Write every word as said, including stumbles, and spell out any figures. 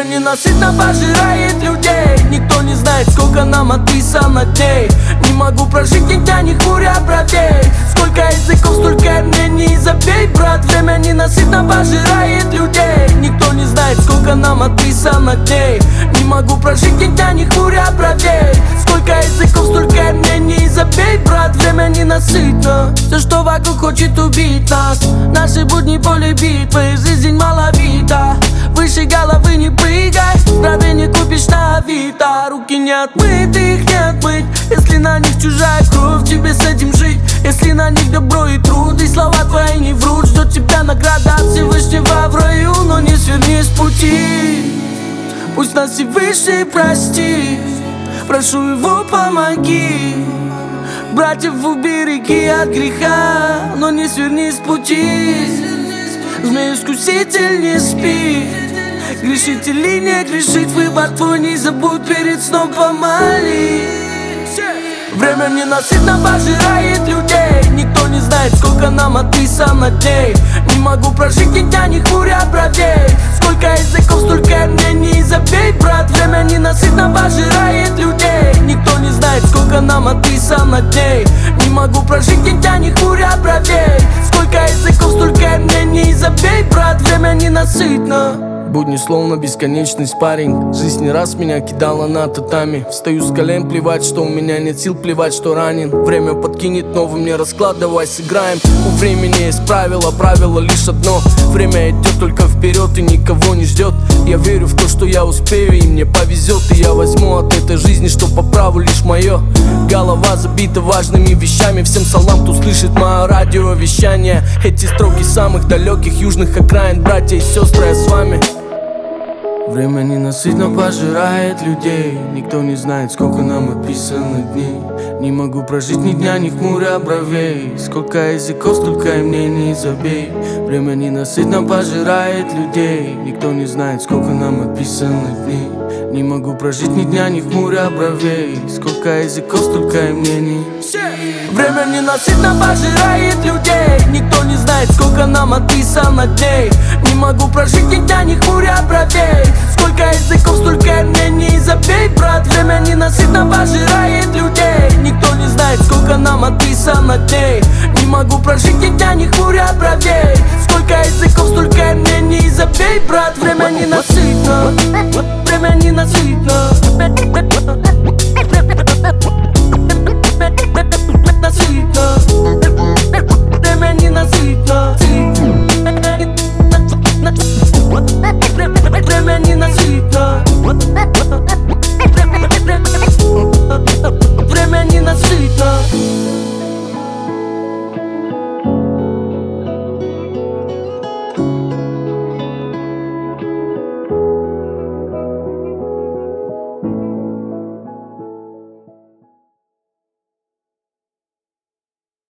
Время ненасытно пожирает людей. Никто не знает, сколько нам отписано дней. Не могу прожить ни дня, ни хмуря бровей. Сколько языков, столько мнений, забей, брат. Время ненасытно пожирает людей. Никто не знает, сколько нам отписано дней. Не могу прожить ни дня, ни хмуря бровей. Сколько языков, столько мнений, забей, брат. Время ненасытно. Все, что вокруг, хочет убить нас. Наши будни поле битвы, жизнь маловита. Выше головы не прыгай, здравия не купишь на авито. Руки не отмыты, их не отмыть. Если на них чужая кровь, тебе с этим жить. Если на них добро и труд, и слова твои не врут. Ждет тебя награда от Всевышнего в раю. Но не сверни с пути, пусть нас Всевышний простит. Прошу его, помоги. Братьев убереги от греха, но не сверни с пути. Змей-искуситель не спит, грешить или не грешить, выбор твой, не забудь перед сном помолись. Время ненасытно пожирает людей. Никто не знает, сколько нам отписано дней. Не могу прожить ни дня, ни хмуря бровей. Сколько языков, столько мнений, забей, брат. Время ненасытно пожирает людей. Никто не знает, сколько нам отписано дней. Не могу прожить ни дня, ни хмуря бровей. Сколько языков, столько мнений, забей, брат. Время ненасытно. Будни словно бесконечность, парень. Жизнь не раз меня кидала на татами. Встаю с колен, плевать, что у меня нет сил, плевать, что ранен. Время подкинет новый мне расклад, давай сыграем. У времени есть правило, правило лишь одно. Время идет только вперед и никого не ждет. Я верю в то, что я успею и мне повезет. И я возьму от этой жизни, что по праву лишь мое. Голова забита важными вещами. Всем салам, кто слышит мое радиовещание. Эти строки самых далеких южных окраин. Братья и сестры, я с вами. Время ненасытно пожирает людей. Никто не знает, сколько нам отписано дней. Не могу прожить ни дня, ни хмуря бровей. Сколько языков, столько и мнений, забей. Время ненасытно пожирает людей. Никто не знает, сколько нам отписано дней. Не могу прожить ни дня, ни хмуря бровей. Сколько языков, столько и мнений. Время ненасытно пожирает людей. Никто не знает, сколько нам отписано дней. Не могу прожить ни дня, ни хмуря бровей. Сколько языков, столько мнений, забей, брат. Время ненасытно пожирает людей. Никто не знает, сколько нам отписано дней. Не могу прожить ни дня, ни хмуря бровей. Сколько языков, столько мнений, забей, брат. Время ненасытно. Время ненасытно. Насытно. Время ненасытно. Время ненасытно. Время ненасытно.